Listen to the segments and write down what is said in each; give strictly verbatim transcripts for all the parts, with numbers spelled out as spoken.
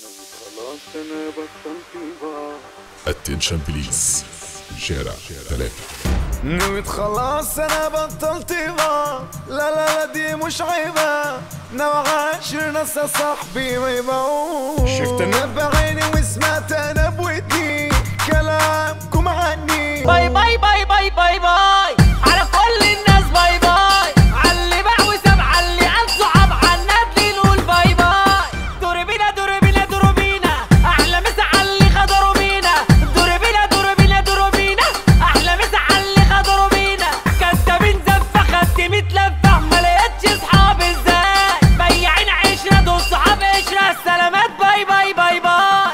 خلاص انا بطلت بقى. اتنشن بليز شارع ثلاثة. نويت خلاص انا بطلت بقى. لا لا لا دي مش عيبة، نوع عاشر ناس يا صاحبي ما يبقوش. شفت انا بعيني وسمعت انا بودني كلامكم عني. باي باي باي باي باي باي على كل الناس، باي باي علي باع وساب، علي قال صعب عالندل نقول باي باي. دور بينا دور بينا دور بينا احلى مسا علي خضروا بينا. دور بينا دور بينا دور بينا احلى مسا علي خضروا بينا. كدابين زفه خدت ميت لفه ما لقيتش صحاب ازاي. بياعين عشره دول صحاب قشره. السلامات باي باي باي باي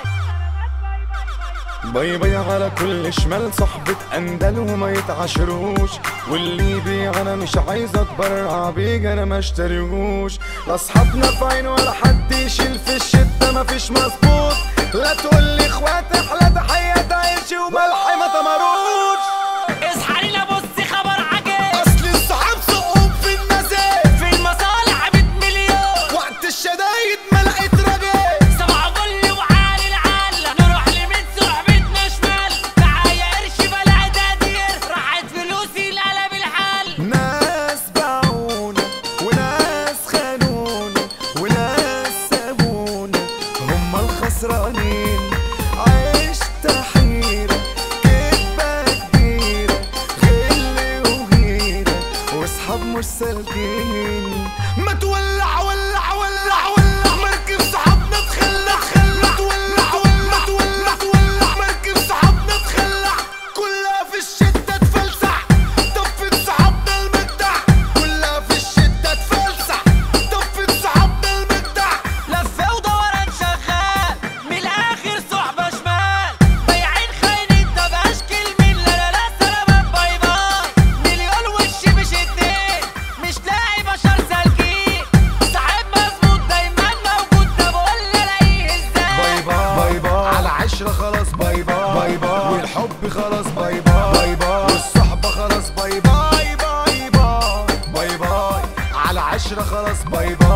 باي باي على كل شمال صحبة أندل وما يتعاشروش. واللي يبيع أنا مش عايز أتبرع بيك أنا ما اشتريهوش. لا أصحابنا في عين ولا حد يشيل في الشدة مفيش مظبوط. لا تقولي إخوات أحلى تحية عيشي وملحي ما تمروش. اصحى لينا بص خبر عجيب، أصل الصحاب سقوط في النزيف، في المصالح مية مليون، وقت الشدايد ما لقيت رجال. سبع بل وعالي العالة نروح لمين صحبتنا شمال. معايا قرش بلا دادير راحت فلوسي لقلب الحال. ناس باعونا وناس خانونا وناس سابونا هما الخسرانين. عشت حيرة كدبة كبيرة غل وغيرة واصحاب مش سالكين. ما تولع ولع ولع ولع مركب صحابنا تخلع تخلع. تولع ولع تولع تولع مركب صحابنا تخلع. كلها في الشدة تفلسع طفت صحابنا المجدع. كلها في الشدة تفلسع طفت صحابنا المجدع. لفة ودوران شغال من الآخر صحبة شمال. بياعين خاينين طب أشكل مين. لا لا لا سلامات باي باي. مليون وش مش اتنين مش لاقي بشر سالكين. صاحب مظبوط دايما موجود ده بقول الاقيه ازاي. باي باي باي باي على عشرة خلاص باي باي باي باي. والحب خلاص باي باي باي باي. والصحبة خلاص باي باي باي باي باي باي. على عشرة خلاص باي باي.